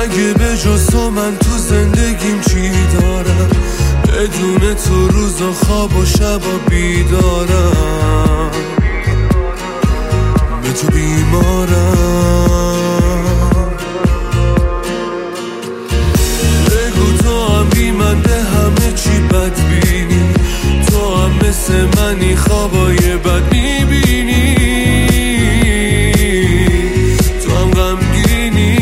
اگه به جز تو من تو زندگیم چی دارم؟ بدون تو روزا خواب و شبا بیدارم، به تو بیمارم. بگو تو هم بی من به همه چی بدبینی، تو هم مثل منی خوابای بد میبینی، تو هم غمگینی.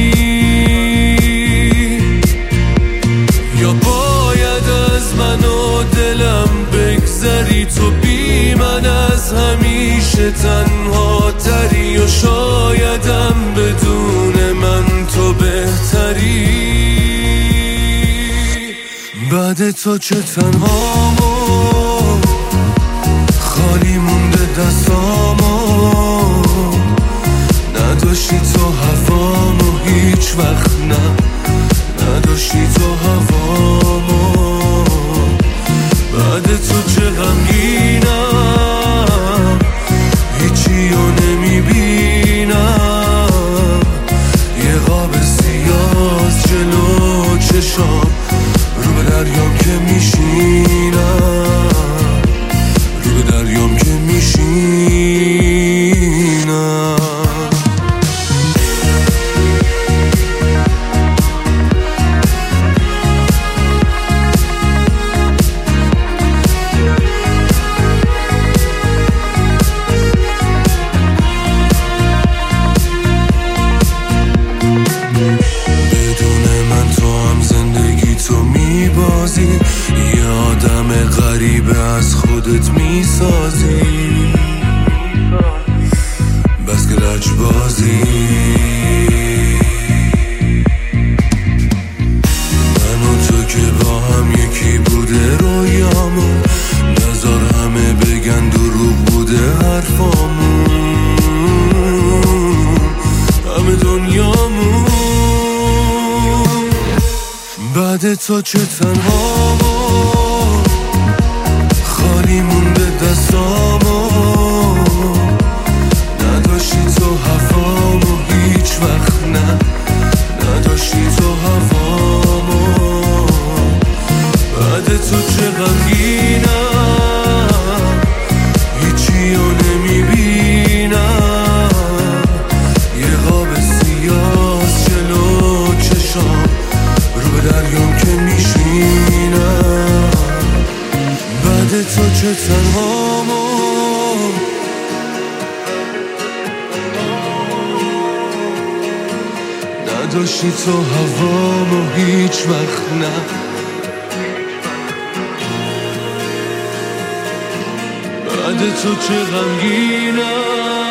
یا باید از من و دلم بگذری، تو بی من از همیشه تنها تری، یا شایدم بدون من تو بهتری. بعد تو چه تنهامو، خالی مونده دستامو، نداشتی تو هوامو هیچ وقت، نه نداشتی تو هوامو. بعد تو چه غمگینم، هیچی رو نمیبینم، یه قاب سیاه جلو چشام، رو به دریام که میشینم، رو به دریام که میشینم. یه آدم غریبه از خودت میسازی، بس که لجبازی. من و تو که با هم یکی بوده رویامون، نذار همه بگن دروغ بوده حرفامون، همه دنیامون. بعد تو چه تنهامو، خالی مونده دستامو، نداشتی تو هوامو هیچ وقت، نه نداشتی تو هوامو. بعد تو چه غمگینم، هیچی رو نمیبینم، یه قاب سیاه جلو چشام، رو به دریام که میشینم. بعد تو چه تنهامو، نداشتی تو هوامو هیچ وقت، نه بعد تو چه غمگینم،